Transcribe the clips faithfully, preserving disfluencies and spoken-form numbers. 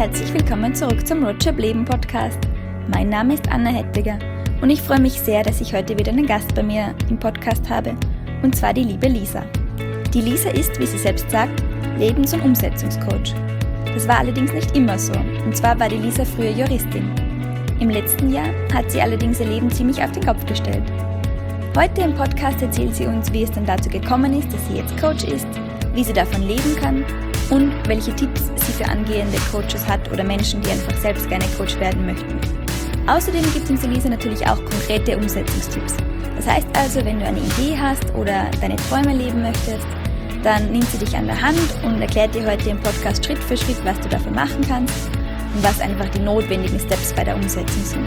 herzlich willkommen zurück zum Roadtrip Leben Podcast. Mein Name ist Anna Hettiger und ich freue mich sehr, dass ich heute wieder einen Gast bei mir im Podcast habe, und zwar die liebe Lisa. Die Lisa ist, wie sie selbst sagt, Lebens- und Umsetzungscoach. Das war allerdings nicht immer so, und zwar war die Lisa früher Juristin. Im letzten Jahr hat sie allerdings ihr Leben ziemlich auf den Kopf gestellt. Heute im Podcast erzählt sie uns, wie es dann dazu gekommen ist, dass sie jetzt Coach ist, wie sie davon leben kann und welche Tipps sie für angehende Coaches hat oder Menschen, die einfach selbst gerne Coach werden möchten. Außerdem gibt uns Lisa natürlich auch konkrete Umsetzungstipps. Das heißt also, wenn du eine Idee hast oder deine Träume leben möchtest, dann nimmt sie dich an der Hand und erklärt dir heute im Podcast Schritt für Schritt, was du dafür machen kannst und was einfach die notwendigen Steps bei der Umsetzung sind.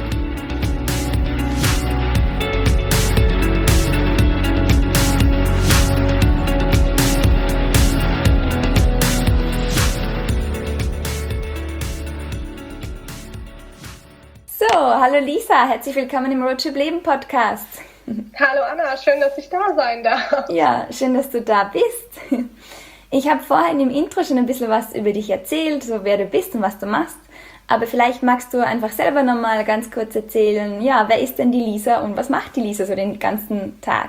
So, hallo Lisa, herzlich willkommen im Roadtrip Leben Podcast. Hallo Anna, schön, dass ich da sein darf. Ja, schön, dass du da bist. Ich habe vorhin im Intro schon ein bisschen was über dich erzählt, so wer du bist und was du machst. Aber vielleicht magst du einfach selber nochmal ganz kurz erzählen, ja, wer ist denn die Lisa und was macht die Lisa so den ganzen Tag?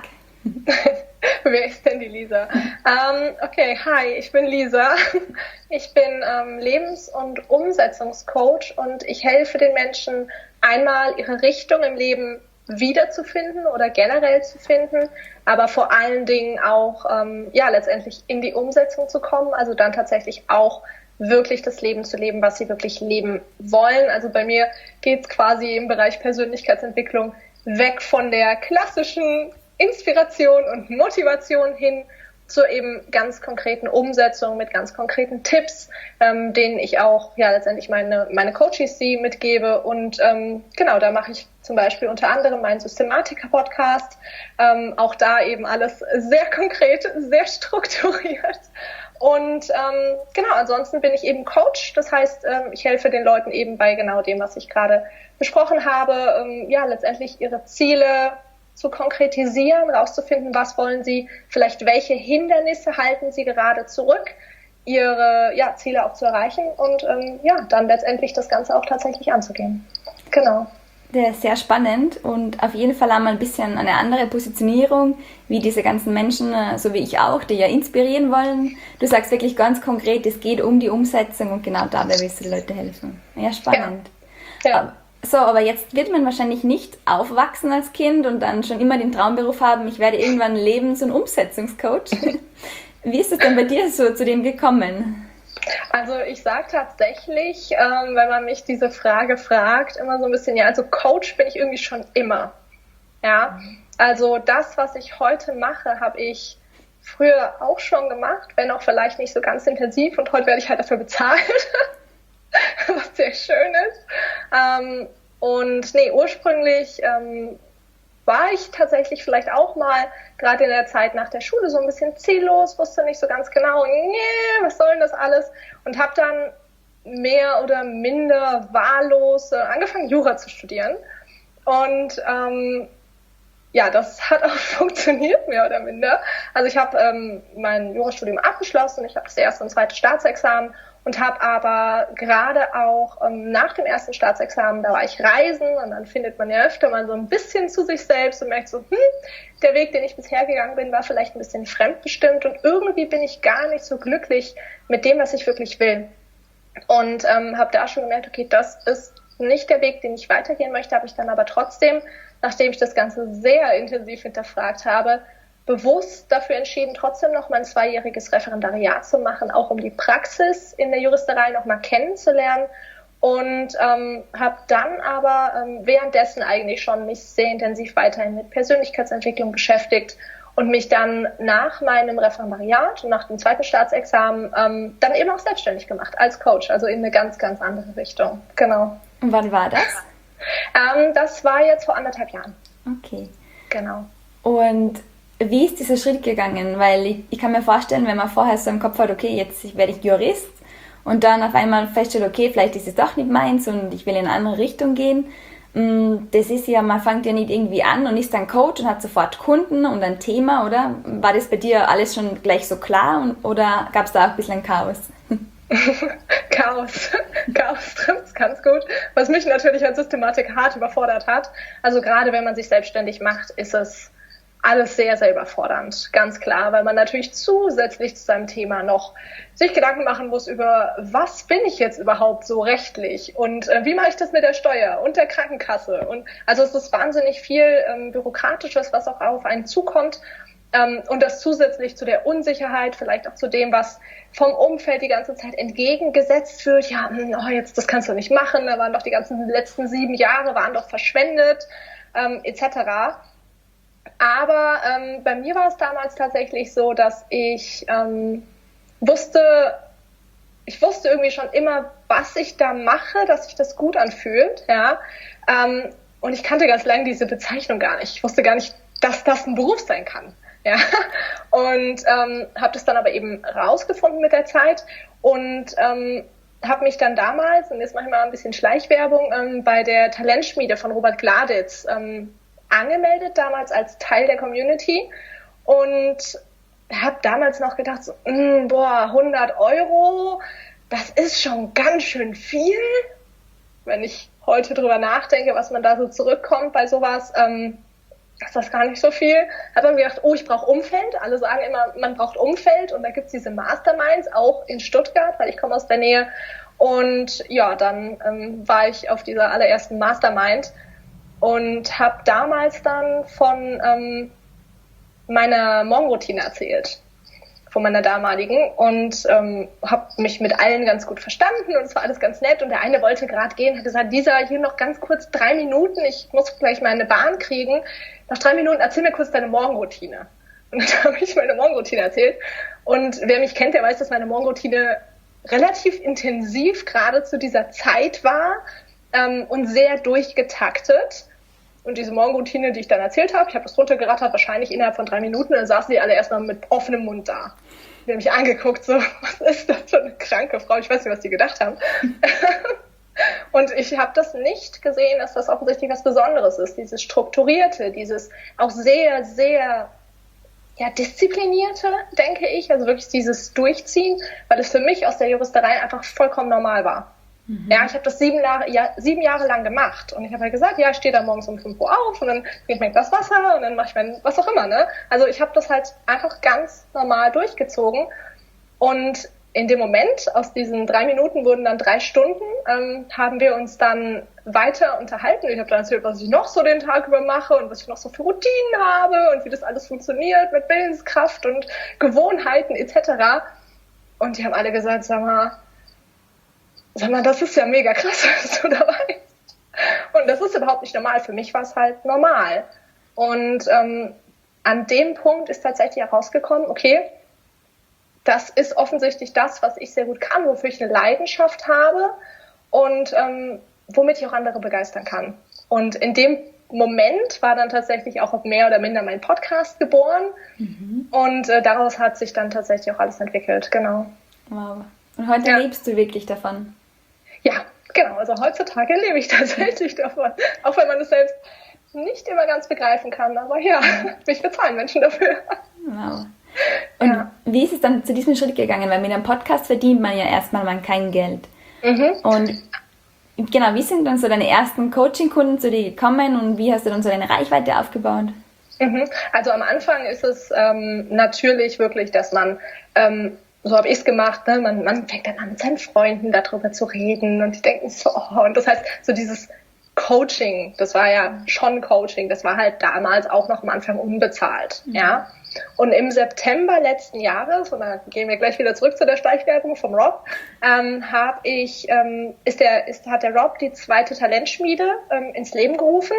Wer ist denn die Lisa? Ähm, okay, hi, ich bin Lisa. Ich bin ähm, Lebens- und Umsetzungscoach und ich helfe den Menschen, einmal ihre Richtung im Leben wiederzufinden oder generell zu finden, aber vor allen Dingen auch ähm, ja letztendlich in die Umsetzung zu kommen, also dann tatsächlich auch wirklich das Leben zu leben, was sie wirklich leben wollen. Also bei mir geht es quasi im Bereich Persönlichkeitsentwicklung weg von der klassischen Inspiration und Motivation hin zur eben ganz konkreten Umsetzung mit ganz konkreten Tipps, ähm, denen ich auch ja letztendlich meine meine Coaches sie mitgebe. Und ähm, genau, da mache ich zum Beispiel unter anderem meinen Systematiker-Podcast. Ähm, auch da eben alles sehr konkret, sehr strukturiert. Und ähm, genau, ansonsten bin ich eben Coach. Das heißt, ähm, ich helfe den Leuten eben bei genau dem, was ich gerade besprochen habe, ähm, ja letztendlich ihre Ziele zu konkretisieren, rauszufinden, was wollen sie, vielleicht welche Hindernisse halten sie gerade zurück, ihre ja, Ziele auch zu erreichen und ähm, ja, dann letztendlich das Ganze auch tatsächlich anzugehen. Genau. Der ist sehr spannend und auf jeden Fall einmal ein bisschen eine andere Positionierung, wie diese ganzen Menschen, so wie ich auch, die ja inspirieren wollen. Du sagst wirklich ganz konkret, es geht um die Umsetzung und genau dabei willst du den Leuten helfen. Ja, spannend. Ja. Ja. So, aber jetzt wird man wahrscheinlich nicht aufwachsen als Kind und dann schon immer den Traumberuf haben, ich werde irgendwann Lebens- und Umsetzungscoach. Wie ist es denn bei dir so zu dem gekommen? Also ich sage tatsächlich, ähm, wenn man mich diese Frage fragt, immer so ein bisschen, ja, also Coach bin ich irgendwie schon immer. Ja, also das, was ich heute mache, habe ich früher auch schon gemacht, wenn auch vielleicht nicht so ganz intensiv, und heute werde ich halt dafür bezahlt. Was sehr schön ist. Ähm, und nee, ursprünglich ähm, war ich tatsächlich vielleicht auch mal, gerade in der Zeit nach der Schule, so ein bisschen ziellos, wusste nicht so ganz genau, nee, was soll denn das alles? Und habe dann mehr oder minder wahllos äh, angefangen, Jura zu studieren. Und ähm, ja, das hat auch funktioniert, mehr oder minder. Also ich habe ähm, mein Jurastudium abgeschlossen, ich habe das erste und zweite Staatsexamen und habe aber gerade auch ähm, nach dem ersten Staatsexamen, da war ich reisen und dann findet man ja öfter mal so ein bisschen zu sich selbst und merkt so, hm, der Weg, den ich bisher gegangen bin, war vielleicht ein bisschen fremdbestimmt und irgendwie bin ich gar nicht so glücklich mit dem, was ich wirklich will. Und ähm, habe da schon gemerkt, okay, das ist nicht der Weg, den ich weitergehen möchte, habe ich dann aber trotzdem, nachdem ich das Ganze sehr intensiv hinterfragt habe, bewusst dafür entschieden, trotzdem noch mal ein zweijähriges Referendariat zu machen, auch um die Praxis in der Juristerei noch mal kennenzulernen. Und ähm, habe dann aber ähm, währenddessen eigentlich schon mich sehr intensiv weiterhin mit Persönlichkeitsentwicklung beschäftigt und mich dann nach meinem Referendariat und nach dem zweiten Staatsexamen ähm, dann eben auch selbstständig gemacht als Coach, also in eine ganz, ganz andere Richtung. Genau. Und wann war das? Ähm, das war jetzt vor anderthalb Jahren. Okay. Genau. Und wie ist dieser Schritt gegangen? Weil ich, ich kann mir vorstellen, wenn man vorher so im Kopf hat, okay, jetzt werde ich Jurist und dann auf einmal feststellt, okay, vielleicht ist es doch nicht meins und ich will in eine andere Richtung gehen. Das ist ja, man fängt ja nicht irgendwie an und ist dann Coach und hat sofort Kunden und ein Thema, oder? War das bei dir alles schon gleich so klar und, oder gab es da auch ein bisschen Chaos? Chaos. Chaos trifft's ganz gut. Was mich natürlich als Systematik hart überfordert hat. Also gerade wenn man sich selbstständig macht, ist es alles sehr, sehr überfordernd. Ganz klar, weil man natürlich zusätzlich zu seinem Thema noch sich Gedanken machen muss über, was bin ich jetzt überhaupt so rechtlich und äh, wie mache ich das mit der Steuer und der Krankenkasse. Und also es ist wahnsinnig viel ähm, Bürokratisches, was auch auf einen zukommt. Ähm, und das zusätzlich zu der Unsicherheit, vielleicht auch zu dem, was vom Umfeld die ganze Zeit entgegengesetzt wird. Ja, oh, jetzt, das kannst du nicht machen, da waren doch die ganzen letzten sieben Jahre, waren doch verschwendet, ähm, et cetera. Aber ähm, bei mir war es damals tatsächlich so, dass ich ähm, wusste, ich wusste irgendwie schon immer, was ich da mache, dass sich das gut anfühlt, ja. Ähm, und ich kannte ganz lange diese Bezeichnung gar nicht. Ich wusste gar nicht, dass das ein Beruf sein kann. Ja, und ähm, habe das dann aber eben rausgefunden mit der Zeit und ähm, habe mich dann damals, und jetzt mache ich mal ein bisschen Schleichwerbung, ähm, bei der Talentschmiede von Robert Gladitz ähm, angemeldet, damals als Teil der Community und habe damals noch gedacht, so, mh, boah, hundert Euro, das ist schon ganz schön viel, wenn ich heute drüber nachdenke, was man da so zurückkommt bei sowas, ähm, ist das gar nicht so viel. Hat man gedacht, oh, ich brauche Umfeld. Alle sagen immer, man braucht Umfeld. Und da gibt's diese Masterminds, auch in Stuttgart, weil ich komme aus der Nähe. Und ja, dann ähm, war ich auf dieser allerersten Mastermind und habe damals dann von ähm, meiner Morgenroutine erzählt, von meiner damaligen. Und ähm, habe mich mit allen ganz gut verstanden und es war alles ganz nett. Und der eine wollte gerade gehen, hat gesagt, Lisa, hier noch ganz kurz drei Minuten, ich muss gleich meine Bahn kriegen. Nach drei Minuten erzähl mir kurz deine Morgenroutine. Und dann habe ich meine Morgenroutine erzählt. Und wer mich kennt, der weiß, dass meine Morgenroutine relativ intensiv gerade zu dieser Zeit war ähm, und sehr durchgetaktet. Und diese Morgenroutine, die ich dann erzählt habe, ich habe das runtergerattert, wahrscheinlich innerhalb von drei Minuten, dann saßen die alle erstmal mit offenem Mund da. Die haben mich angeguckt, so, was ist das für eine kranke Frau? Ich weiß nicht, was die gedacht haben. Und ich habe das nicht gesehen, dass das offensichtlich was Besonderes ist, dieses Strukturierte, dieses auch sehr, sehr ja, Disziplinierte, denke ich, also wirklich dieses Durchziehen, weil es für mich aus der Juristerei einfach vollkommen normal war. Mhm. Ja, ich habe das sieben Jahre, ja, sieben Jahre lang gemacht und ich habe ja gesagt, ja, ich stehe da morgens um fünf Uhr auf und dann trinke ich mein Glas Wasser und dann mache ich mein, was auch immer, ne? Also ich habe das halt einfach ganz normal durchgezogen und in dem Moment, aus diesen drei Minuten wurden dann drei Stunden, ähm, haben wir uns dann weiter unterhalten. Ich habe dann erzählt, was ich noch so den Tag über mache und was ich noch so für Routinen habe und wie das alles funktioniert mit Willenskraft und Gewohnheiten et cetera. Und die haben alle gesagt, sag mal, sag mal, das ist ja mega krass, was du da weißt. Und das ist überhaupt nicht normal. Für mich war es halt normal. Und ähm, an dem Punkt ist tatsächlich herausgekommen, okay, das ist offensichtlich das, was ich sehr gut kann, wofür ich eine Leidenschaft habe und ähm, womit ich auch andere begeistern kann. Und in dem Moment war dann tatsächlich auch mehr oder minder mein Podcast geboren mhm. und äh, daraus hat sich dann tatsächlich auch alles entwickelt, genau. Wow. Und heute ja. lebst du wirklich davon? Ja, genau. Also heutzutage lebe ich tatsächlich davon, auch wenn man es selbst nicht immer ganz begreifen kann, aber ja, mich bezahlen Menschen dafür. Wow. Und ja. wie ist es dann zu diesem Schritt gegangen? Weil mit einem Podcast verdient man ja erstmal mal kein Geld. Mhm. Und genau, wie sind dann so deine ersten Coaching-Kunden zu dir gekommen und wie hast du dann so deine Reichweite aufgebaut? Mhm. Also am Anfang ist es ähm, natürlich wirklich, dass man, ähm, so habe ich es gemacht, ne? man, man fängt dann an mit seinen Freunden darüber zu reden und die denken so, oh, und das heißt, so dieses Coaching, das war ja schon Coaching, das war halt damals auch noch am Anfang unbezahlt, mhm. ja. Und im September letzten Jahres, und da gehen wir gleich wieder zurück zu der Schleichwerbung vom Rob, ähm, habe ich, ähm, ist der, ist, hat der Rob die zweite Talentschmiede ähm, ins Leben gerufen.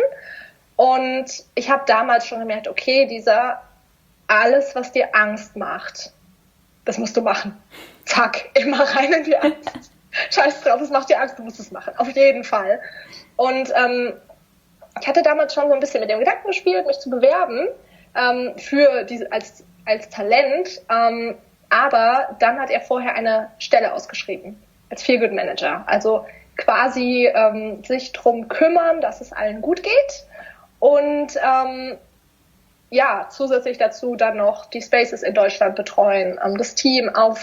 Und ich habe damals schon gemerkt, okay, dieser, alles, was dir Angst macht, das musst du machen. Zack, immer rein in die Angst. Scheiß drauf, es macht dir Angst, du musst es machen. Auf jeden Fall. Und ähm, ich hatte damals schon so ein bisschen mit dem Gedanken gespielt, mich zu bewerben. Ähm, für diese, als, als Talent, ähm, aber dann hat er vorher eine Stelle ausgeschrieben, als Feel-Good Manager. Also quasi ähm, sich drum kümmern, dass es allen gut geht und ähm, ja, zusätzlich dazu dann noch die Spaces in Deutschland betreuen, ähm, das Team auf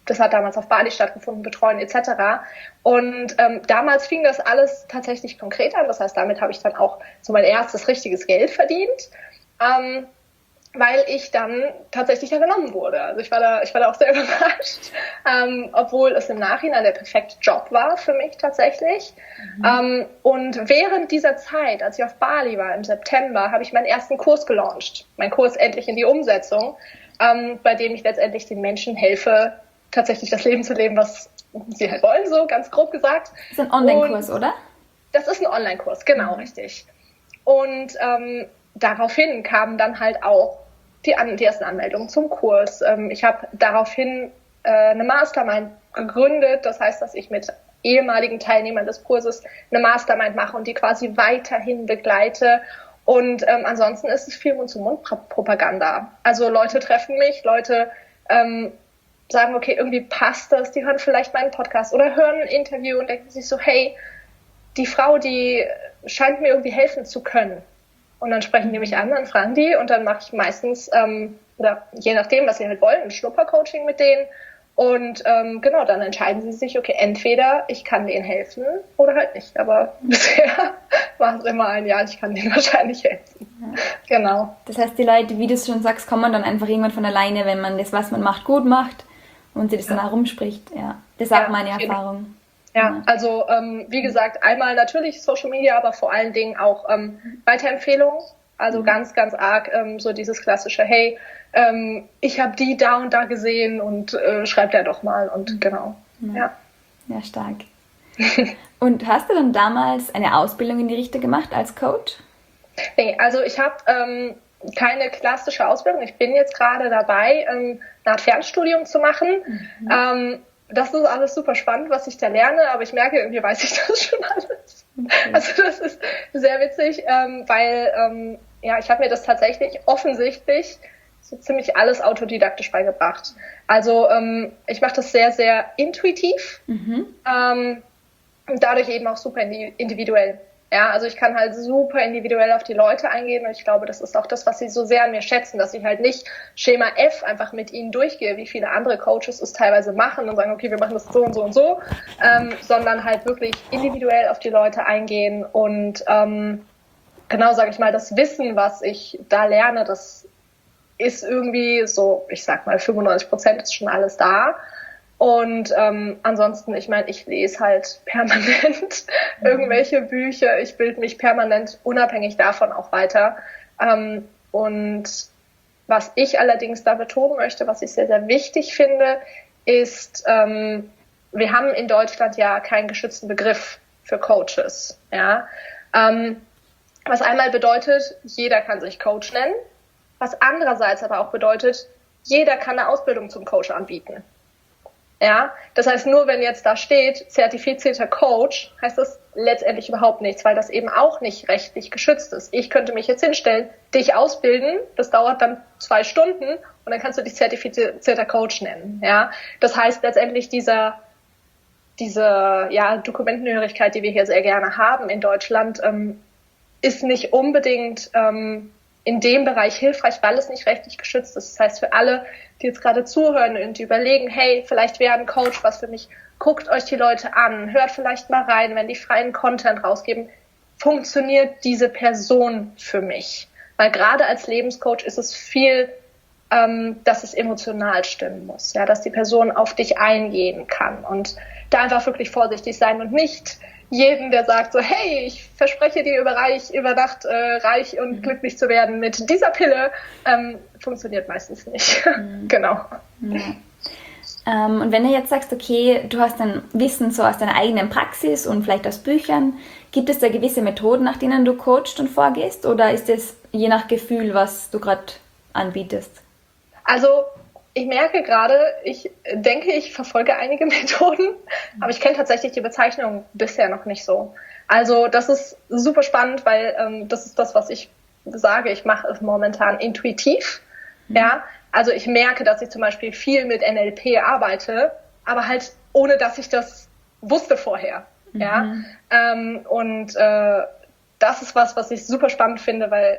das hat damals auf Bali stattgefunden, betreuen et cetera. Und ähm, damals fing das alles tatsächlich konkret an. Das heißt, damit habe ich dann auch so mein erstes richtiges Geld verdient. Ähm, weil ich dann tatsächlich da genommen wurde. Also ich war da, ich war da auch sehr überrascht, ähm, obwohl es im Nachhinein der perfekte Job war für mich tatsächlich. Mhm. Ähm, und während dieser Zeit, als ich auf Bali war im September, habe ich meinen ersten Kurs gelauncht. Mein Kurs Endlich in die Umsetzung, ähm, bei dem ich letztendlich den Menschen helfe, tatsächlich das Leben zu leben, was sie halt wollen, so ganz grob gesagt. Das ist ein Online-Kurs, und oder? Das ist ein Online-Kurs, genau, mhm. richtig. Und ähm, daraufhin kamen dann halt auch die, an, die ersten Anmeldungen zum Kurs. Ähm, ich habe daraufhin äh, eine Mastermind gegründet. Das heißt, dass ich mit ehemaligen Teilnehmern des Kurses eine Mastermind mache und die quasi weiterhin begleite. Und ähm, ansonsten ist es viel Mund-zu-Mund-Propaganda. Also Leute treffen mich, Leute ähm, sagen, okay, irgendwie passt das. Die hören vielleicht meinen Podcast oder hören ein Interview und denken sich so, hey, die Frau, die scheint mir irgendwie helfen zu können. Und dann sprechen die mich an, dann fragen die und dann mache ich meistens, ähm, oder je nachdem, was sie halt wollen, ein Schnuppercoaching mit denen. Und ähm, genau, dann entscheiden sie sich, okay, entweder ich kann denen helfen oder halt nicht. Aber bisher war es immer ein Ja, ich kann denen wahrscheinlich helfen. Ja. Genau. Das heißt, die Leute, wie du es schon sagst, kommen dann einfach irgendwann von alleine, wenn man das, was man macht, gut macht und sie das ja. dann herumspricht. Ja, das ist auch ja, meine Erfahrung. Ja, also ähm, wie gesagt, einmal natürlich Social Media, aber vor allen Dingen auch ähm, Weiterempfehlungen. Also mhm. ganz, ganz arg ähm, so dieses klassische, hey, ähm, ich habe die da und da gesehen und äh, schreibt er doch mal und mhm. genau. Ja, ja. ja stark. Und hast du dann damals eine Ausbildung in die Richtung gemacht als Coach? Nee, also ich habe ähm, keine klassische Ausbildung. Ich bin jetzt gerade dabei, ähm, eine Art Fernstudium zu machen. Mhm. Ähm, Das ist alles super spannend, was ich da lerne, aber ich merke, irgendwie weiß ich das schon alles. Okay. Also das ist sehr witzig, ähm, weil ähm, ja, ich habe mir das tatsächlich offensichtlich so ziemlich alles autodidaktisch beigebracht. Also ähm, ich mache das sehr, sehr intuitiv mhm. ähm, und dadurch eben auch super individuell. Ja, also ich kann halt super individuell auf die Leute eingehen und ich glaube, das ist auch das, was sie so sehr an mir schätzen, dass ich halt nicht Schema F einfach mit ihnen durchgehe, wie viele andere Coaches es teilweise machen und sagen, okay, wir machen das so und so und so, ähm, sondern halt wirklich individuell auf die Leute eingehen und ähm, genau, sage ich mal, das Wissen, was ich da lerne, das ist irgendwie so, ich sag mal, fünfundneunzig Prozent ist schon alles da. Und ähm, ansonsten, ich meine, ich lese halt permanent mhm. irgendwelche Bücher. Ich bilde mich permanent unabhängig davon auch weiter. Ähm, und was ich allerdings da betonen möchte, was ich sehr, sehr wichtig finde, ist, ähm, wir haben in Deutschland ja keinen geschützten Begriff für Coaches. Ja? Ähm, was einmal bedeutet, jeder kann sich Coach nennen. Was andererseits aber auch bedeutet, jeder kann eine Ausbildung zum Coach anbieten. Ja, das heißt, nur wenn jetzt da steht, zertifizierter Coach, heißt das letztendlich überhaupt nichts, weil das eben auch nicht rechtlich geschützt ist. Ich könnte mich jetzt hinstellen, dich ausbilden, das dauert dann zwei Stunden und dann kannst du dich zertifizierter Coach nennen. Ja, das heißt letztendlich dieser, diese ja, Dokumentenhörigkeit, die wir hier sehr gerne haben in Deutschland, ähm, ist nicht unbedingt ähm, in dem Bereich hilfreich, weil es nicht rechtlich geschützt ist. Das heißt, für alle, die jetzt gerade zuhören und die überlegen, hey, vielleicht wäre ein Coach was für mich, guckt euch die Leute an, hört vielleicht mal rein, wenn die freien Content rausgeben, funktioniert diese Person für mich? Weil gerade als Lebenscoach ist es viel, ähm, dass es emotional stimmen muss, ja, dass die Person auf dich eingehen kann und da einfach wirklich vorsichtig sein und nicht jeden, der sagt so, hey, ich verspreche dir über, reich, über Nacht äh, reich und mhm. glücklich zu werden mit dieser Pille, ähm, funktioniert meistens nicht. Mhm. Genau. Ja. Ähm, und wenn du jetzt sagst, okay, du hast dann Wissen so aus deiner eigenen Praxis und vielleicht aus Büchern, gibt es da gewisse Methoden, nach denen du coachst und vorgehst, oder ist es je nach Gefühl, was du gerade anbietest? Also ich merke gerade, ich denke, ich verfolge einige Methoden, aber ich kenne tatsächlich die Bezeichnung bisher noch nicht so. Also das ist super spannend, weil ähm, das ist das, was ich sage. Ich mache es momentan intuitiv. Mhm. Ja, also ich merke, dass ich zum Beispiel viel mit N L P arbeite, aber halt ohne, dass ich das wusste vorher. Mhm. Ja, ähm, und äh, das ist was, was ich super spannend finde, weil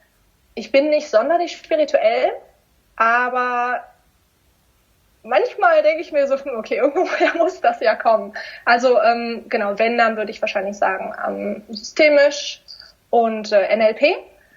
ich bin nicht sonderlich spirituell, aber manchmal manchmal denke ich mir so, okay, irgendwoher muss das ja kommen. Also ähm, genau, wenn, dann würde ich wahrscheinlich sagen, ähm, systemisch und äh, N L P.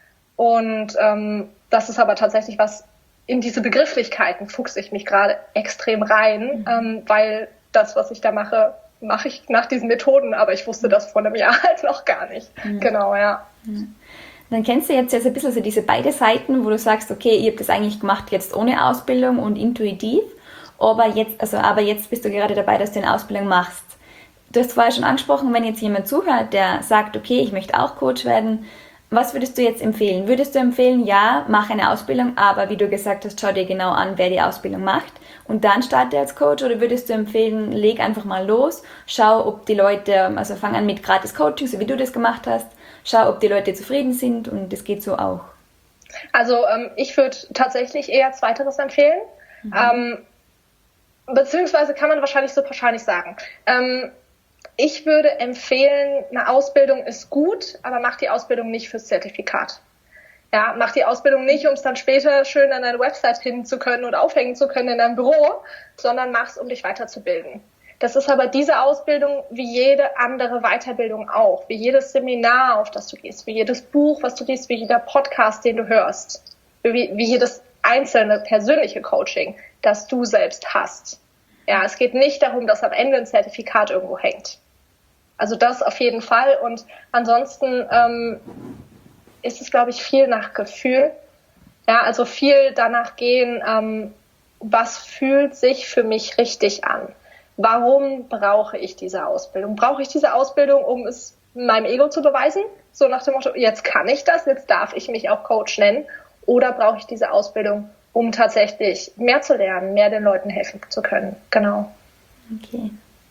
Und ähm, das ist aber tatsächlich was, in diese Begrifflichkeiten fuchse ich mich gerade extrem rein, mhm. ähm, weil das, was ich da mache, mache ich nach diesen Methoden, aber ich wusste das vor einem Jahr halt noch gar nicht. Mhm. Genau, ja. Mhm. Dann kennst du jetzt ja so ein bisschen so diese beide Seiten, wo du sagst, okay, ihr habt das eigentlich gemacht jetzt ohne Ausbildung und intuitiv, aber jetzt, also, aber jetzt bist du gerade dabei, dass du eine Ausbildung machst. Du hast vorher schon angesprochen, wenn jetzt jemand zuhört, der sagt, okay, ich möchte auch Coach werden, was würdest du jetzt empfehlen? Würdest du empfehlen, ja, mach eine Ausbildung, aber wie du gesagt hast, schau dir genau an, wer die Ausbildung macht und dann starte als Coach, oder würdest du empfehlen, leg einfach mal los, schau, ob die Leute, also fang an mit gratis Coaching, so wie du das gemacht hast, schau, ob die Leute zufrieden sind, und das geht so auch. Also ähm, ich würde tatsächlich eher Zweiteres empfehlen, mhm. ähm, beziehungsweise kann man wahrscheinlich so pauschal nicht sagen. Ähm, ich würde empfehlen, eine Ausbildung ist gut, aber mach die Ausbildung nicht fürs Zertifikat. Ja, mach die Ausbildung nicht, um es dann später schön an deine Website hin zu können und aufhängen zu können in deinem Büro, sondern mach's, um dich weiterzubilden. Das ist aber diese Ausbildung wie jede andere Weiterbildung auch, wie jedes Seminar, auf das du gehst, wie jedes Buch, was du liest, wie jeder Podcast, den du hörst, wie, wie jedes einzelne persönliche Coaching, das du selbst hast. Ja, es geht nicht darum, dass am Ende ein Zertifikat irgendwo hängt. Also das auf jeden Fall. Und ansonsten ähm, ist es, glaube ich, viel nach Gefühl. Ja, also viel danach gehen, ähm, was fühlt sich für mich richtig an? Warum brauche ich diese Ausbildung? Brauche ich diese Ausbildung, um es meinem Ego zu beweisen? So nach dem Motto, jetzt kann ich das, jetzt darf ich mich auch Coach nennen. Oder brauche ich diese Ausbildung, um tatsächlich mehr zu lernen, mehr den Leuten helfen zu können? Genau. Okay.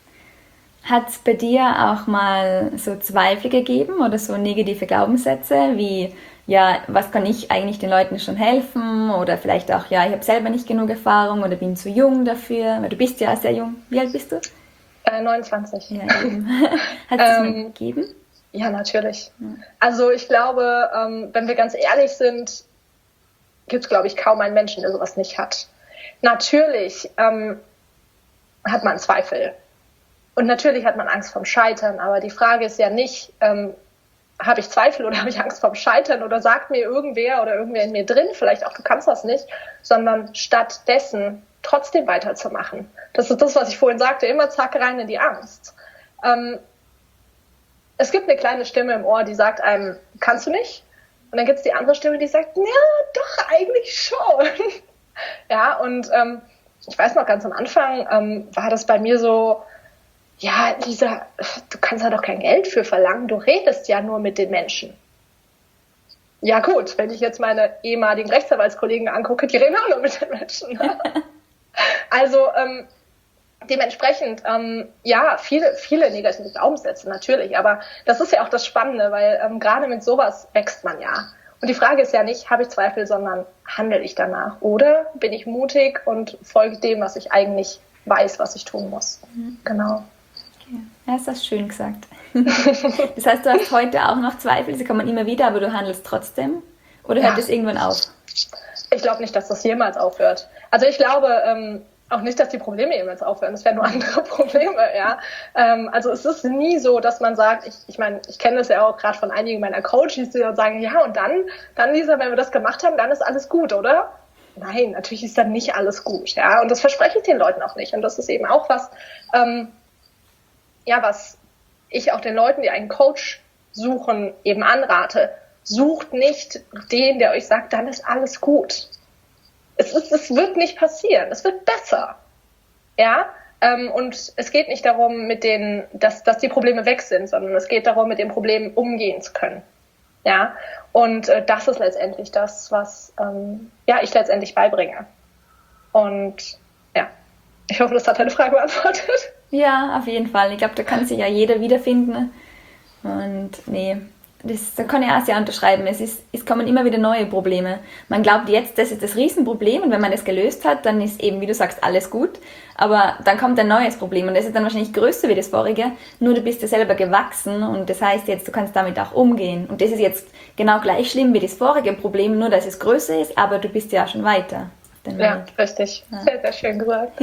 Hat es bei dir auch mal so Zweifel gegeben oder so negative Glaubenssätze wie, ja, was kann ich eigentlich den Leuten schon helfen, oder vielleicht auch, ja, ich habe selber nicht genug Erfahrung oder bin zu jung dafür, weil du bist ja sehr jung. Wie alt bist du? Äh, neunundzwanzig. Ja, eben. Hat es das ähm, mal gegeben? Ja, natürlich. Ja. Also ich glaube, ähm, wenn wir ganz ehrlich sind, gibt es, glaube ich, kaum einen Menschen, der sowas nicht hat. Natürlich ähm, hat man Zweifel. Und natürlich hat man Angst vorm Scheitern, aber die Frage ist ja nicht, ähm, habe ich Zweifel oder habe ich Angst vorm Scheitern oder sagt mir irgendwer oder irgendwer in mir drin, vielleicht auch du kannst das nicht, sondern stattdessen trotzdem weiterzumachen. Das ist das, was ich vorhin sagte, immer zack rein in die Angst. Ähm, es gibt eine kleine Stimme im Ohr, die sagt einem, kannst du nicht? Und dann gibt es die andere Stimme, die sagt, ja, doch, eigentlich schon. Ja, und ähm, ich weiß noch, ganz am Anfang ähm, war das bei mir so, ja, Lisa, du kannst da doch kein Geld für verlangen, du redest ja nur mit den Menschen. Ja gut, wenn ich jetzt meine ehemaligen Rechtsanwaltskollegen angucke, die reden auch nur mit den Menschen. Also ähm, dementsprechend, ähm, ja, viele, viele negative Glaubenssätze natürlich, aber das ist ja auch das Spannende, weil ähm, gerade mit sowas wächst man ja. Und die Frage ist ja nicht, habe ich Zweifel, sondern handle ich danach? Oder bin ich mutig und folge dem, was ich eigentlich weiß, was ich tun muss? Mhm. Genau. Okay. Ja, ist das schön gesagt. Das heißt, du hast heute auch noch Zweifel, sie kommen immer wieder, aber du handelst trotzdem? Oder hört es ja irgendwann auf? Ich glaube nicht, dass das jemals aufhört. Also ich glaube ähm, auch nicht, dass die Probleme jemals aufhören. Es werden nur andere Probleme, ja. Ähm, also es ist nie so, dass man sagt, ich, ich meine, ich kenne das ja auch gerade von einigen meiner Coaches, die dann sagen, ja und dann, dann Lisa, wenn wir das gemacht haben, dann ist alles gut, oder? Nein, natürlich ist dann nicht alles gut, ja. Und das verspreche ich den Leuten auch nicht. Und das ist eben auch was, ähm, ja, was ich auch den Leuten, die einen Coach suchen, eben anrate. Sucht nicht den, der euch sagt, dann ist alles gut. Es ist, es wird nicht passieren. Es wird besser. Ja, ähm, und es geht nicht darum, mit den, dass, dass die Probleme weg sind, sondern es geht darum, mit den Problemen umgehen zu können. Ja, und äh, das ist letztendlich das, was ähm, ja, ich letztendlich beibringe. Und ja, ich hoffe, das hat deine Frage beantwortet. Ja, auf jeden Fall. Ich glaube, da kann sich ja jeder wiederfinden. Und nee, das, da kann ich auch sehr unterschreiben. Es, ist, es kommen immer wieder neue Probleme. Man glaubt jetzt, das ist das Riesenproblem und wenn man das gelöst hat, dann ist eben, wie du sagst, alles gut. Aber dann kommt ein neues Problem und das ist dann wahrscheinlich größer wie das vorige, nur du bist ja selber gewachsen und das heißt jetzt, du kannst damit auch umgehen. Und das ist jetzt genau gleich schlimm wie das vorige Problem, nur dass es größer ist, aber du bist ja auch schon weiter. den Ja, Weg. richtig. Ja. Sehr, sehr schön gesagt.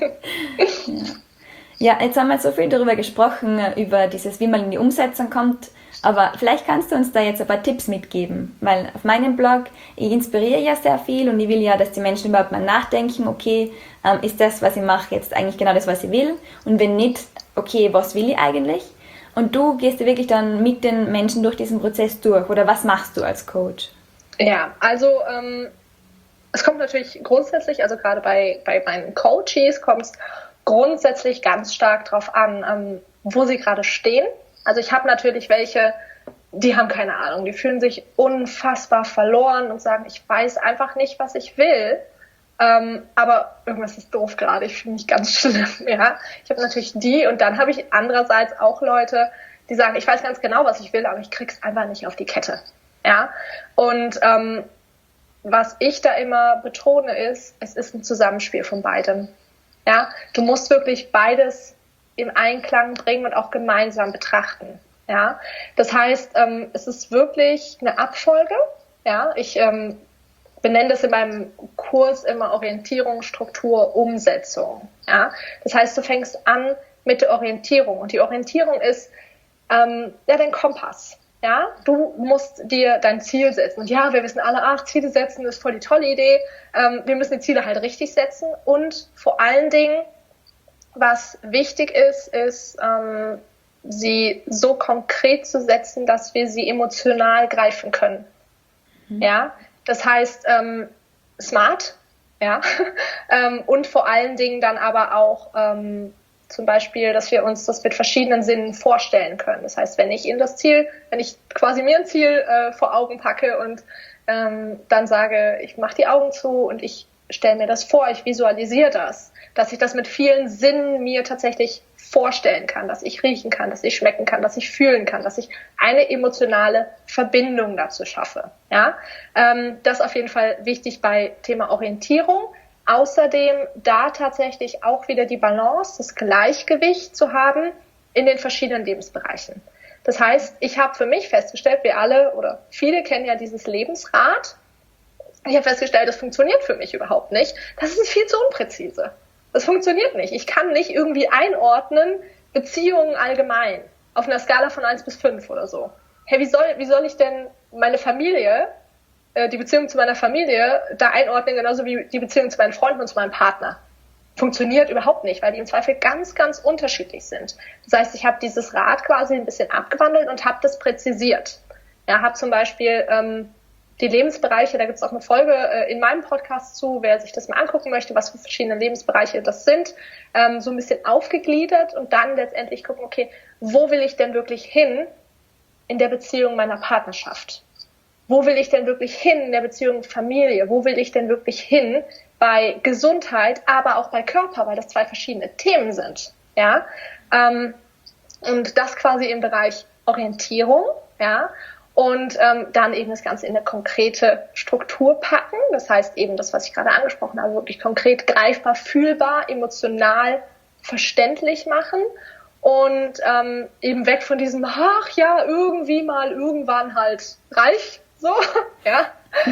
ja. ja, jetzt haben wir so viel darüber gesprochen, über dieses, wie man in die Umsetzung kommt. Aber vielleicht kannst du uns da jetzt ein paar Tipps mitgeben, weil auf meinem Blog, ich inspiriere ja sehr viel und ich will ja, dass die Menschen überhaupt mal nachdenken, okay, ähm, ist das, was ich mache, jetzt eigentlich genau das, was ich will? Und wenn nicht, okay, was will ich eigentlich? Und du gehst ja wirklich dann mit den Menschen durch diesen Prozess durch, oder was machst du als Coach? Ja, also ähm, es kommt natürlich grundsätzlich, also gerade bei, bei meinen Coaches kommt es grundsätzlich ganz stark drauf an, ähm, wo sie gerade stehen. Also ich habe natürlich welche, die haben keine Ahnung, die fühlen sich unfassbar verloren und sagen, ich weiß einfach nicht, was ich will, ähm, aber irgendwas ist doof gerade, ich fühle mich ganz schlimm. Ja? Ich habe natürlich die und dann habe ich andererseits auch Leute, die sagen, ich weiß ganz genau, was ich will, aber ich krieg's einfach nicht auf die Kette. Ja? Und ähm, was ich da immer betone ist, es ist ein Zusammenspiel von beidem. Ja? Du musst wirklich beides im Einklang bringen und auch gemeinsam betrachten. Ja, das heißt, ähm, es ist wirklich eine Abfolge. Ja, ich ähm, benenne das in meinem Kurs immer Orientierung, Struktur, Umsetzung. Ja, das heißt, du fängst an mit der Orientierung und die Orientierung ist ähm, ja dein Kompass. Ja, du musst dir dein Ziel setzen. Und ja, wir wissen alle, ach, Ziele setzen ist voll die tolle Idee. Ähm, wir müssen die Ziele halt richtig setzen und vor allen Dingen was wichtig ist, ist, ähm, sie so konkret zu setzen, dass wir sie emotional greifen können. Mhm. Ja, das heißt, ähm, smart, ja, ähm, und vor allen Dingen dann aber auch ähm, zum Beispiel, dass wir uns das mit verschiedenen Sinnen vorstellen können. Das heißt, wenn ich in das Ziel, wenn ich quasi mir ein Ziel äh, vor Augen packe und ähm, dann sage, ich mache die Augen zu und ich stelle mir das vor, ich visualisiere das, dass ich das mit vielen Sinnen mir tatsächlich vorstellen kann, dass ich riechen kann, dass ich schmecken kann, dass ich fühlen kann, dass ich eine emotionale Verbindung dazu schaffe. Ja, ähm, das ist auf jeden Fall wichtig bei Thema Orientierung. Außerdem da tatsächlich auch wieder die Balance, das Gleichgewicht zu haben in den verschiedenen Lebensbereichen. Das heißt, ich habe für mich festgestellt, wir alle oder viele kennen ja dieses Lebensrad. Ich habe festgestellt, das funktioniert für mich überhaupt nicht. Das ist viel zu unpräzise. Das funktioniert nicht. Ich kann nicht irgendwie einordnen, Beziehungen allgemein, auf einer Skala von eins bis fünf oder so. Hey, wie soll, wie soll ich denn meine Familie, äh, die Beziehung zu meiner Familie, da einordnen, genauso wie die Beziehung zu meinen Freunden und zu meinem Partner? Funktioniert überhaupt nicht, weil die im Zweifel ganz, ganz unterschiedlich sind. Das heißt, ich habe dieses Rad quasi ein bisschen abgewandelt und habe das präzisiert. Ja, habe zum Beispiel ähm, die Lebensbereiche, da gibt es auch eine Folge äh, in meinem Podcast zu, wer sich das mal angucken möchte, was für verschiedene Lebensbereiche das sind, ähm, so ein bisschen aufgegliedert und dann letztendlich gucken, okay, wo will ich denn wirklich hin in der Beziehung meiner Partnerschaft? Wo will ich denn wirklich hin in der Beziehung Familie? Wo will ich denn wirklich hin bei Gesundheit, aber auch bei Körper, weil das zwei verschiedene Themen sind? Ja, ähm, und das quasi im Bereich Orientierung, ja, und ähm, dann eben das Ganze in eine konkrete Struktur packen. Das heißt eben das, was ich gerade angesprochen habe, wirklich konkret greifbar, fühlbar, emotional verständlich machen und ähm, eben weg von diesem, ach ja, irgendwie mal, irgendwann halt reich, so, ja.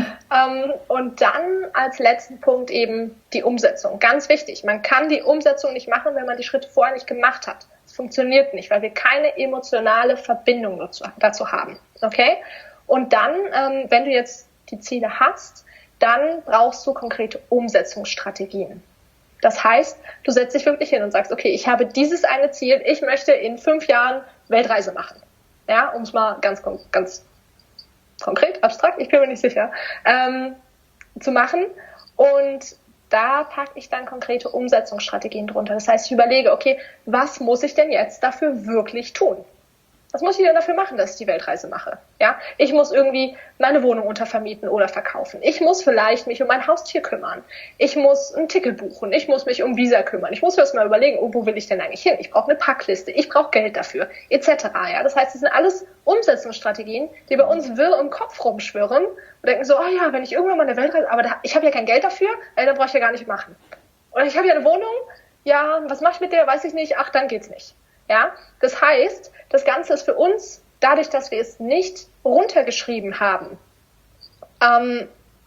ähm, und dann als letzten Punkt eben die Umsetzung. Ganz wichtig, man kann die Umsetzung nicht machen, wenn man die Schritte vorher nicht gemacht hat. Das funktioniert nicht, weil wir keine emotionale Verbindung dazu, dazu haben. Okay? Und dann, ähm, wenn du jetzt die Ziele hast, dann brauchst du konkrete Umsetzungsstrategien. Das heißt, du setzt dich wirklich hin und sagst, okay, ich habe dieses eine Ziel, ich möchte in fünf Jahren Weltreise machen. Ja, um es mal ganz, ganz konkret, abstrakt, ich bin mir nicht sicher, ähm, zu machen. Und da packe ich dann konkrete Umsetzungsstrategien drunter. Das heißt, ich überlege, okay, was muss ich denn jetzt dafür wirklich tun? Was muss ich denn dafür machen, dass ich die Weltreise mache? Ja, ich muss irgendwie meine Wohnung untervermieten oder verkaufen. Ich muss vielleicht mich um mein Haustier kümmern. Ich muss ein Ticket buchen. Ich muss mich um Visa kümmern. Ich muss mir erst mal überlegen, oh, wo will ich denn eigentlich hin? Ich brauche eine Packliste. Ich brauche Geld dafür, et cetera. Ja, das heißt, das sind alles Umsetzungsstrategien, die bei uns wirr im Kopf rumschwirren und denken so, oh ja, wenn ich irgendwann mal eine Weltreise, aber da, ich habe ja kein Geld dafür, äh, dann brauche ich ja gar nicht machen. Oder ich habe ja eine Wohnung, ja, was mache ich mit der, weiß ich nicht, ach, dann geht's nicht. Ja, das heißt, das Ganze ist für uns, dadurch, dass wir es nicht runtergeschrieben haben, ähm,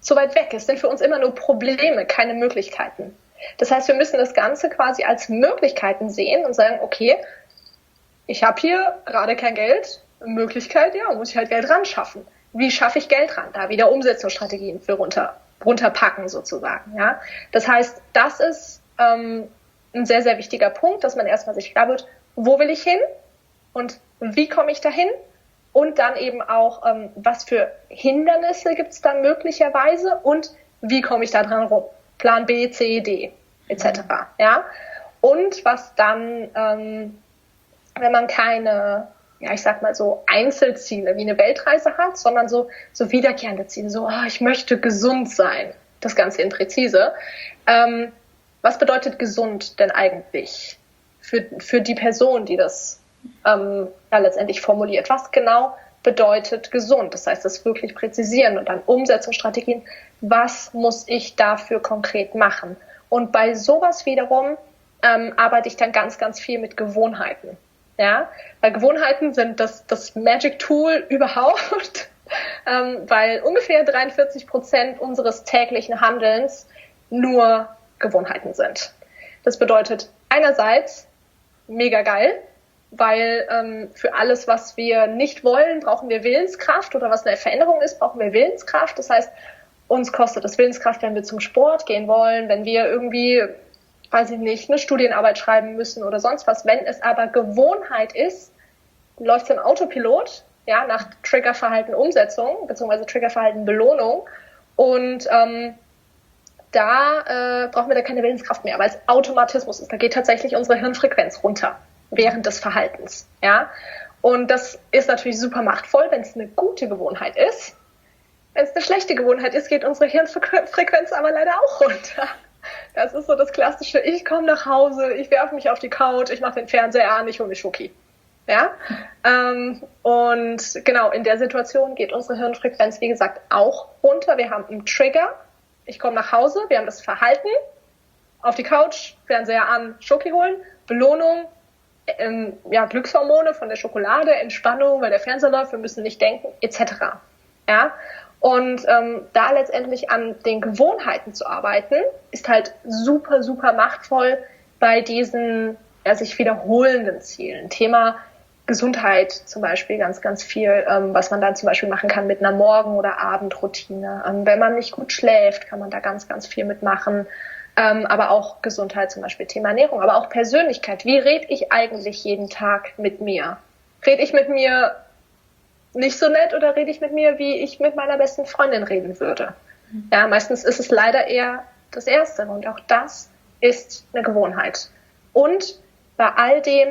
zu weit weg ist, sind für uns immer nur Probleme, keine Möglichkeiten. Das heißt, wir müssen das Ganze quasi als Möglichkeiten sehen und sagen, okay, ich habe hier gerade kein Geld, Möglichkeit, ja, muss ich halt Geld ran schaffen. Wie schaffe ich Geld ran? Da wieder Umsetzungsstrategien für runter, runterpacken sozusagen. Ja? Das heißt, das ist ähm, ein sehr, sehr wichtiger Punkt, dass man erstmal sich klar wird, wo will ich hin und wie komme ich dahin? Und dann eben auch, ähm, was für Hindernisse gibt es da möglicherweise und wie komme ich da dran rum? Plan B, C, D, et cetera. Mhm. Ja? Und was dann, ähm, wenn man keine, ja, ich sag mal so Einzelziele wie eine Weltreise hat, sondern so, so wiederkehrende Ziele, so, oh, ich möchte gesund sein, das Ganze in Präzise. Ähm, was bedeutet gesund denn eigentlich für, für die Person, die das ähm, ja, letztendlich formuliert? Was genau bedeutet gesund? Das heißt, das wirklich präzisieren und dann Umsetzungsstrategien. Was muss ich dafür konkret machen? Und bei sowas wiederum ähm, arbeite ich dann ganz, ganz viel mit Gewohnheiten. Ja, weil Gewohnheiten sind das, das Magic Tool überhaupt, ähm, weil ungefähr dreiundvierzig Prozent unseres täglichen Handelns nur Gewohnheiten sind. Das bedeutet einerseits mega geil, weil ähm, für alles, was wir nicht wollen, brauchen wir Willenskraft oder was eine Veränderung ist, brauchen wir Willenskraft. Das heißt, uns kostet das Willenskraft, wenn wir zum Sport gehen wollen, wenn wir irgendwie, weiß ich nicht, eine Studienarbeit schreiben müssen oder sonst was. Wenn es aber Gewohnheit ist, läuft es im Autopilot, ja, nach Triggerverhalten Umsetzung, beziehungsweise Triggerverhalten Belohnung. Und ähm, da äh, brauchen wir da keine Willenskraft mehr, weil es Automatismus ist. Da geht tatsächlich unsere Hirnfrequenz runter während des Verhaltens. Ja? Und das ist natürlich super machtvoll, wenn es eine gute Gewohnheit ist. Wenn es eine schlechte Gewohnheit ist, geht unsere Hirnfrequenz aber leider auch runter. Das ist so das Klassische, ich komme nach Hause, ich werfe mich auf die Couch, ich mache den Fernseher an, ich hole mir Schoki. Ja? Ähm, und genau, in der Situation geht unsere Hirnfrequenz, wie gesagt, auch runter. Wir haben einen Trigger, ich komme nach Hause, wir haben das Verhalten, auf die Couch, Fernseher an, Schoki holen, Belohnung, ähm, ja, Glückshormone von der Schokolade, Entspannung, weil der Fernseher läuft, wir müssen nicht denken, et cetera. Ja? Und ähm, da letztendlich an den Gewohnheiten zu arbeiten, ist halt super, super machtvoll bei diesen ja, sich wiederholenden Zielen. Thema Gesundheit zum Beispiel ganz, ganz viel, ähm, was man dann zum Beispiel machen kann mit einer Morgen- oder Abendroutine. Ähm, wenn man nicht gut schläft, kann man da ganz, ganz viel mitmachen. Ähm, aber auch Gesundheit, zum Beispiel Thema Ernährung, aber auch Persönlichkeit. Wie rede ich eigentlich jeden Tag mit mir? Rede ich mit mir nicht so nett oder rede ich mit mir, wie ich mit meiner besten Freundin reden würde? Ja, meistens ist es leider eher das Erste und auch das ist eine Gewohnheit. Und bei all dem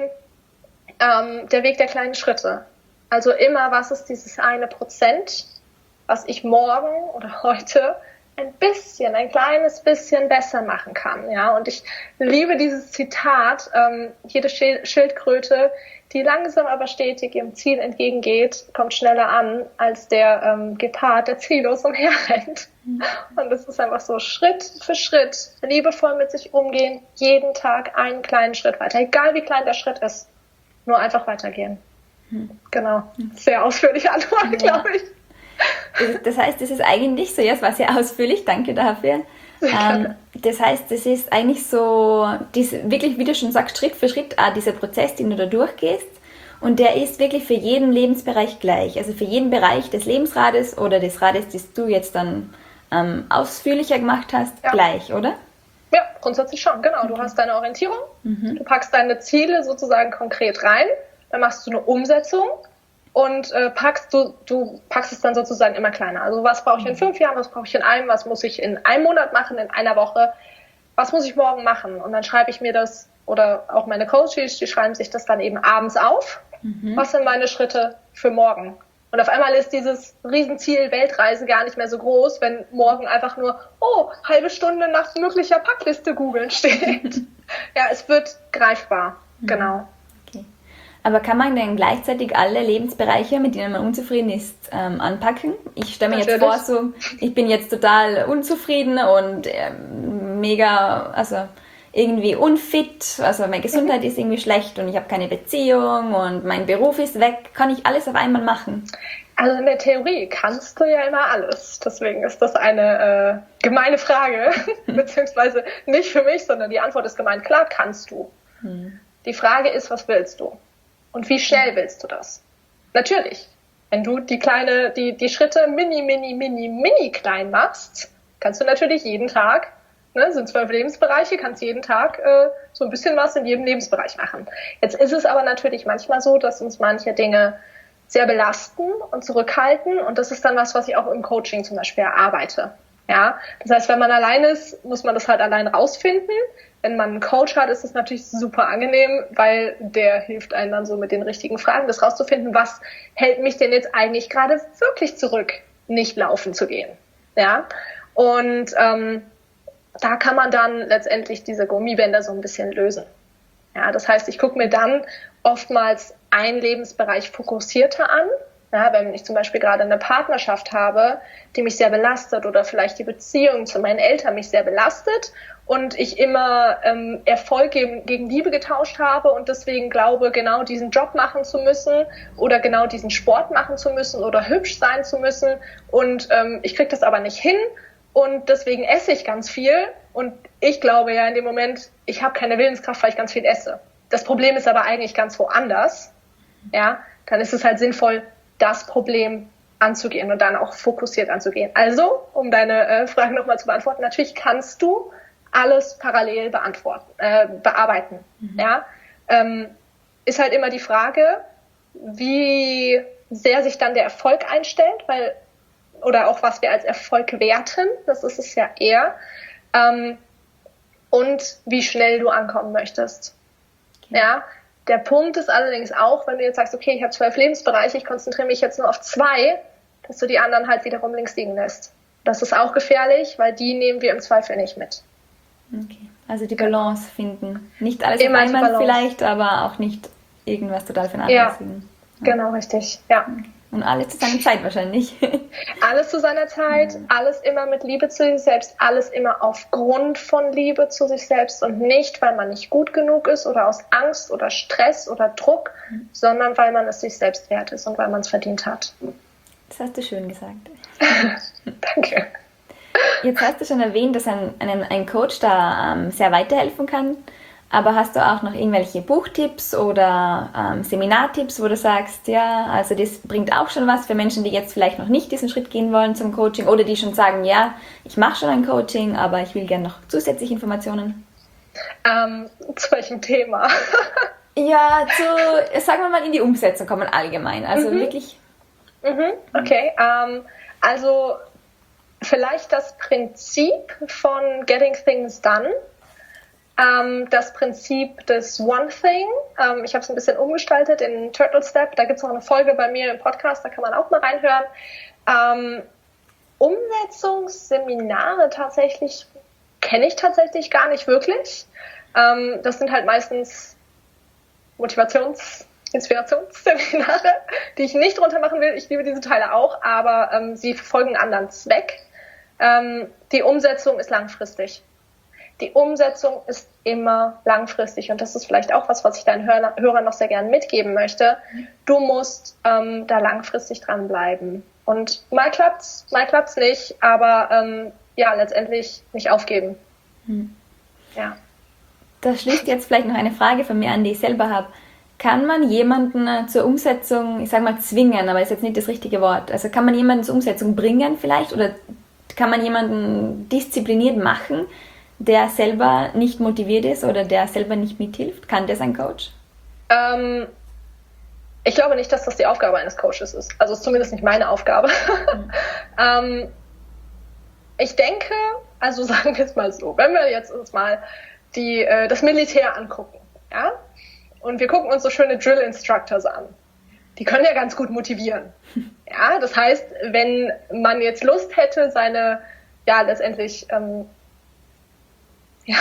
ähm, der Weg der kleinen Schritte. Also immer, was ist dieses eine Prozent, was ich morgen oder heute ein bisschen, ein kleines bisschen besser machen kann. Ja, und ich liebe dieses Zitat, ähm, jede Schildkröte, die langsam aber stetig ihrem Ziel entgegengeht, kommt schneller an als der ähm, Gepard, der ziellos umherrennt. Mhm. Und das ist einfach so Schritt für Schritt, liebevoll mit sich umgehen, jeden Tag einen kleinen Schritt weiter, egal wie klein der Schritt ist, nur einfach weitergehen. Mhm. Genau, sehr ausführliche Antwort, ja. glaube ich. Das heißt, das ist eigentlich so, ja, es war sehr ausführlich, danke dafür. Ähm, das heißt, das ist eigentlich so, diese, wirklich, wie du schon sagst, Schritt für Schritt auch dieser Prozess, den du da durchgehst. Und der ist wirklich für jeden Lebensbereich gleich. Also für jeden Bereich des Lebensrades oder des Rades, das du jetzt dann ähm, ausführlicher gemacht hast, ja. gleich, oder? Ja, grundsätzlich schon, genau. Du hast deine Orientierung, mhm. du packst deine Ziele sozusagen konkret rein, dann machst du eine Umsetzung. Und äh, packst du, du packst es dann sozusagen immer kleiner. Also was brauche ich in fünf Jahren, was brauche ich in einem, was muss ich in einem Monat machen, in einer Woche, was muss ich morgen machen? Und dann schreibe ich mir das, oder auch meine Coaches, die schreiben sich das dann eben abends auf. Mhm. Was sind meine Schritte für morgen? Und auf einmal ist dieses Riesenziel Weltreise gar nicht mehr so groß, wenn morgen einfach nur, oh, halbe Stunde nach möglicher Packliste googeln steht. Ja, es wird greifbar, mhm. genau. Aber kann man denn gleichzeitig alle Lebensbereiche, mit denen man unzufrieden ist, ähm, anpacken? Ich stelle mir Natürlich. jetzt vor, so, ich bin jetzt total unzufrieden und ähm, mega, also irgendwie unfit, also meine Gesundheit mhm. ist irgendwie schlecht und ich habe keine Beziehung und mein Beruf ist weg. Kann ich alles auf einmal machen? Also in der Theorie kannst du ja immer alles. Deswegen ist das eine äh, gemeine Frage, beziehungsweise nicht für mich, sondern die Antwort ist gemein. Klar kannst du. Hm. Die Frage ist, was willst du? Und wie schnell willst du das? Natürlich, wenn du die kleine, die, die Schritte mini, mini, mini, mini klein machst, kannst du natürlich jeden Tag, ne, sind zwölf Lebensbereiche, kannst jeden Tag äh, so ein bisschen was in jedem Lebensbereich machen. Jetzt ist es aber natürlich manchmal so, dass uns manche Dinge sehr belasten und zurückhalten, und das ist dann was, was ich auch im Coaching zum Beispiel erarbeite. Ja, das heißt, wenn man allein ist, muss man das halt allein rausfinden. Wenn man einen Coach hat, ist es natürlich super angenehm, weil der hilft einem dann so mit den richtigen Fragen, das rauszufinden, was hält mich denn jetzt eigentlich gerade wirklich zurück, nicht laufen zu gehen. Ja, und ähm, da kann man dann letztendlich diese Gummibänder so ein bisschen lösen. Ja, das heißt, ich gucke mir dann oftmals einen Lebensbereich fokussierter an. Ja, wenn ich zum Beispiel gerade eine Partnerschaft habe, die mich sehr belastet, oder vielleicht die Beziehung zu meinen Eltern mich sehr belastet und ich immer ähm, Erfolg gegen, gegen Liebe getauscht habe und deswegen glaube, genau diesen Job machen zu müssen oder genau diesen Sport machen zu müssen oder hübsch sein zu müssen, und ähm, ich kriege das aber nicht hin und deswegen esse ich ganz viel, und ich glaube ja in dem Moment, ich habe keine Willenskraft, weil ich ganz viel esse. Das Problem ist aber eigentlich ganz woanders. Ja, dann ist es halt sinnvoll, das Problem anzugehen und dann auch fokussiert anzugehen. Also, um deine äh, Frage nochmal zu beantworten, natürlich kannst du alles parallel beantworten, äh, bearbeiten. Mhm. Ja, ähm, ist halt immer die Frage, wie sehr sich dann der Erfolg einstellt, weil, oder auch was wir als Erfolg werten, das ist es ja eher, ähm, und wie schnell du ankommen möchtest. Okay. Ja. Der Punkt ist allerdings auch, wenn du jetzt sagst, okay, ich habe zwölf Lebensbereiche, ich konzentriere mich jetzt nur auf zwei, dass du die anderen halt wiederum links liegen lässt. Das ist auch gefährlich, weil die nehmen wir im Zweifel nicht mit. Okay, also die Balance finden. Nicht alles auf einmal vielleicht, aber auch nicht irgendwas total vernachlässigen. Ja, genau, richtig. Ja. Okay. Und alles zu seiner Zeit wahrscheinlich. Alles zu seiner Zeit, alles immer mit Liebe zu sich selbst, alles immer aufgrund von Liebe zu sich selbst und nicht, weil man nicht gut genug ist oder aus Angst oder Stress oder Druck, mhm. sondern weil man es sich selbst wert ist und weil man es verdient hat. Das hast du schön gesagt. Danke. Jetzt hast du schon erwähnt, dass ein, ein, ein Coach da ähm, sehr weiterhelfen kann. Aber hast du auch noch irgendwelche Buchtipps oder ähm, Seminartipps, wo du sagst, ja, also das bringt auch schon was für Menschen, die jetzt vielleicht noch nicht diesen Schritt gehen wollen zum Coaching oder die schon sagen, ja, ich mache schon ein Coaching, aber ich will gerne noch zusätzliche Informationen? Ähm, zu welchem Thema? Ja, zu, sagen wir mal, in die Umsetzung kommen allgemein. Also mhm. wirklich. Mhm. Okay, ähm, also vielleicht das Prinzip von Getting Things Done. Ähm, das Prinzip des One Thing. Ähm, ich habe es ein bisschen umgestaltet in Turtle Step. Da gibt es noch eine Folge bei mir im Podcast, da kann man auch mal reinhören. Ähm, Umsetzungsseminare tatsächlich kenne ich tatsächlich gar nicht wirklich. Ähm, das sind halt meistens Motivations-, Inspirationsseminare, die ich nicht drunter machen will. Ich liebe diese Teile auch, aber ähm, sie verfolgen einen anderen Zweck. Ähm, die Umsetzung ist langfristig. Die Umsetzung ist immer langfristig und das ist vielleicht auch was, was ich deinen Hörern noch sehr gerne mitgeben möchte. Du musst ähm, da langfristig dranbleiben. Und mal klappt's, mal klappt's nicht, aber ähm, ja, letztendlich nicht aufgeben. Hm. Ja. Da schließt jetzt vielleicht noch eine Frage von mir an, die ich selber habe. Kann man jemanden zur Umsetzung, ich sage mal zwingen, aber ist jetzt nicht das richtige Wort, also kann man jemanden zur Umsetzung bringen vielleicht oder kann man jemanden diszipliniert machen, der selber nicht motiviert ist oder der selber nicht mithilft? Kann das ein Coach? Ähm, ich glaube nicht, dass das die Aufgabe eines Coaches ist. Also ist zumindest nicht meine Aufgabe. Mhm. ähm, ich denke, also sagen wir es mal so, wenn wir jetzt uns mal die, äh, das Militär angucken, ja, und wir gucken uns so schöne Drill Instructors an. Die können ja ganz gut motivieren. Ja, das heißt, wenn man jetzt Lust hätte, seine, ja, letztendlich, ähm, ja,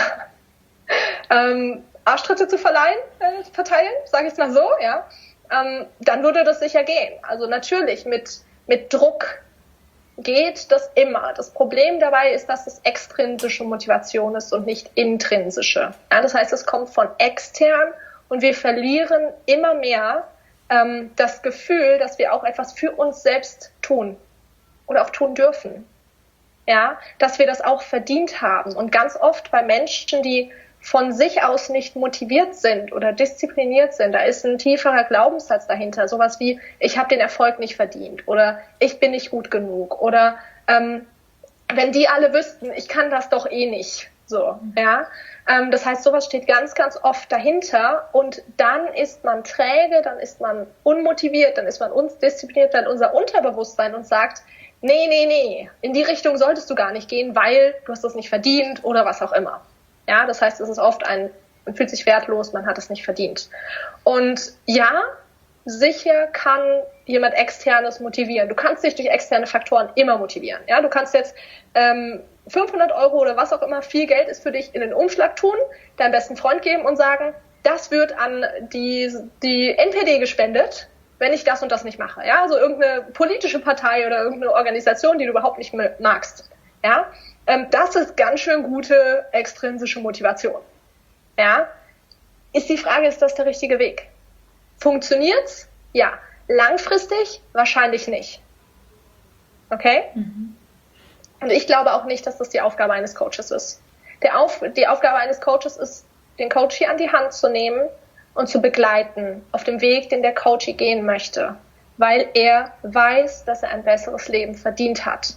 ähm, Arschtritte zu verleihen, äh, verteilen, sage ich es mal so, ja, ähm, dann würde das sicher gehen. Also natürlich, mit, mit Druck geht das immer. Das Problem dabei ist, dass es extrinsische Motivation ist und nicht intrinsische. Ja, das heißt, es kommt von extern und wir verlieren immer mehr ähm, das Gefühl, dass wir auch etwas für uns selbst tun oder auch tun dürfen. Ja, dass wir das auch verdient haben. Und ganz oft bei Menschen, die von sich aus nicht motiviert sind oder diszipliniert sind, da ist ein tieferer Glaubenssatz dahinter. Sowas wie, ich habe den Erfolg nicht verdient oder ich bin nicht gut genug oder ähm, wenn die alle wüssten, ich kann das doch eh nicht. So, ja. Ähm, das heißt, sowas steht ganz, ganz oft dahinter und dann ist man träge, dann ist man unmotiviert, dann ist man undiszipliniert, dann unser Unterbewusstsein uns sagt, nee, nee, nee, in die Richtung solltest du gar nicht gehen, weil du hast das nicht verdient oder was auch immer. Ja, das heißt, es ist oft ein, man fühlt sich wertlos, man hat es nicht verdient. Und ja, sicher kann jemand Externes motivieren. Du kannst dich durch externe Faktoren immer motivieren. Ja, du kannst jetzt ähm, fünfhundert Euro oder was auch immer viel Geld ist für dich in den Umschlag tun, deinem besten Freund geben und sagen, das wird an die, die N P D gespendet, wenn ich das und das nicht mache. Ja, also irgendeine politische Partei oder irgendeine Organisation, die du überhaupt nicht magst. Ja, ähm, das ist ganz schön gute extrinsische Motivation. Ja, ist die Frage, ist das der richtige Weg? Funktioniert's? Ja. Langfristig? Wahrscheinlich nicht. Okay? Mhm. Und ich glaube auch nicht, dass das die Aufgabe eines Coaches ist. Der Auf, die Aufgabe eines Coaches ist, den Coach hier an die Hand zu nehmen und zu begleiten auf dem Weg, den der Coach gehen möchte, weil er weiß, dass er ein besseres Leben verdient hat.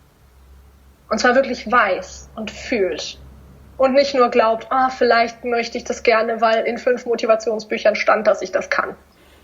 Und zwar wirklich weiß und fühlt. Und nicht nur glaubt, ah, vielleicht möchte ich das gerne, weil in fünf Motivationsbüchern stand, dass ich das kann.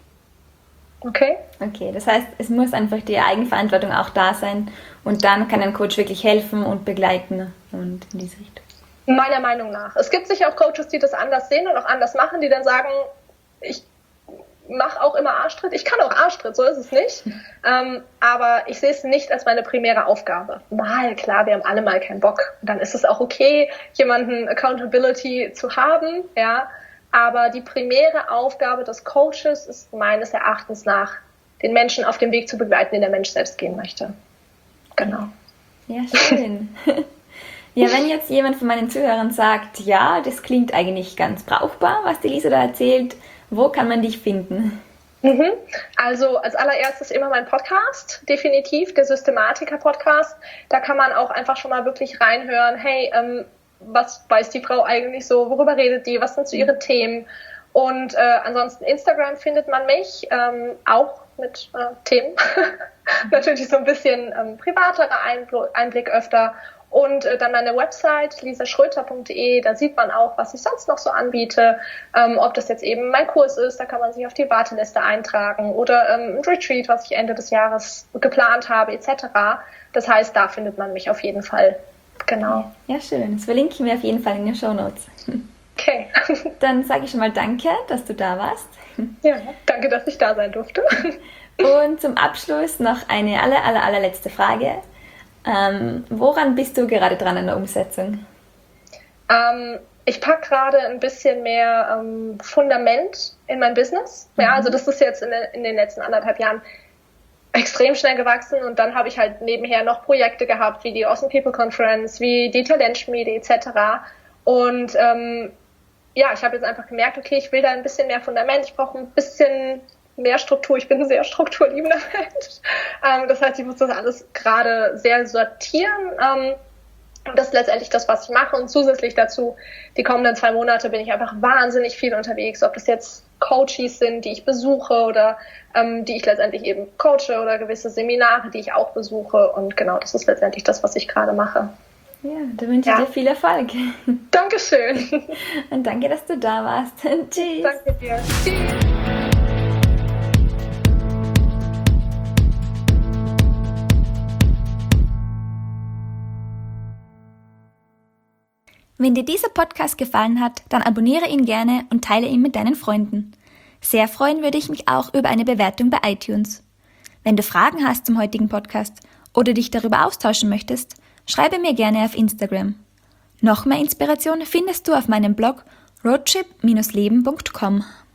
Okay? Okay, das heißt, es muss einfach die Eigenverantwortung auch da sein und dann kann ein Coach wirklich helfen und begleiten und in diese Richtung. Meiner Meinung nach. Es gibt sicher auch Coaches, die das anders sehen und auch anders machen, die dann sagen, ich mache auch immer Arschtritt. Ich kann auch Arschtritt, so ist es nicht. ähm, aber ich sehe es nicht als meine primäre Aufgabe. Mal, klar, wir haben alle mal keinen Bock. Und dann ist es auch okay, jemanden Accountability zu haben, ja. Aber die primäre Aufgabe des Coaches ist meines Erachtens nach, den Menschen auf dem Weg zu begleiten, den der Mensch selbst gehen möchte. Genau. Ja, schön. Ja, wenn jetzt jemand von meinen Zuhörern sagt, ja, das klingt eigentlich ganz brauchbar, was die Lisa da erzählt, wo kann man dich finden? Mhm. Also als allererstes immer mein Podcast, definitiv, der Systematiker-Podcast. Da kann man auch einfach schon mal wirklich reinhören, hey, ähm, was weiß die Frau eigentlich so, worüber redet die, was sind so ihre Themen. Und äh, ansonsten Instagram findet man mich, ähm, auch mit äh, Themen. Natürlich so ein bisschen ähm, privaterer Einbl- Einblick öfter. Und äh, dann meine Website lisa schröter punkt de, da sieht man auch, was ich sonst noch so anbiete, ähm, ob das jetzt eben mein Kurs ist, da kann man sich auf die Warteliste eintragen oder ähm, ein Retreat, was ich Ende des Jahres geplant habe, et cetera. Das heißt, da findet man mich auf jeden Fall. Genau. Ja, schön. Das verlinken wir auf jeden Fall in den Shownotes. Okay. Dann sage ich schon mal danke, dass du da warst. Ja, danke, dass ich da sein durfte. Und zum Abschluss noch eine aller, aller, allerletzte Frage. Ähm, woran bist du gerade dran in der Umsetzung? Ähm, ich packe gerade ein bisschen mehr ähm, Fundament in mein Business. Ja, mhm. Also das ist jetzt in, in den letzten anderthalb Jahren extrem schnell gewachsen und dann habe ich halt nebenher noch Projekte gehabt, wie die Awesome People Conference, wie die Talentschmiede et cetera. Und ähm, ja, ich habe jetzt einfach gemerkt, okay, ich will da ein bisschen mehr Fundament, ich brauche ein bisschen mehr Struktur, ich bin ein sehr strukturliebender Mensch. Ähm, das heißt, ich muss das alles gerade sehr sortieren. Ähm, und das ist letztendlich das, was ich mache. Und zusätzlich dazu, die kommenden zwei Monate bin ich einfach wahnsinnig viel unterwegs, ob das jetzt Coaches sind, die ich besuche oder ähm, die ich letztendlich eben coache oder gewisse Seminare, die ich auch besuche. Und genau, das ist letztendlich das, was ich gerade mache. Ja, da wünsche ich ja. dir viel Erfolg. Dankeschön. Und danke, dass du da warst. Tschüss. Danke dir. Tschüss. Wenn dir dieser Podcast gefallen hat, dann abonniere ihn gerne und teile ihn mit deinen Freunden. Sehr freuen würde ich mich auch über eine Bewertung bei iTunes. Wenn du Fragen hast zum heutigen Podcast oder dich darüber austauschen möchtest, schreibe mir gerne auf Instagram. Noch mehr Inspiration findest du auf meinem Blog roadtrip Bindestrich leben Punkt com.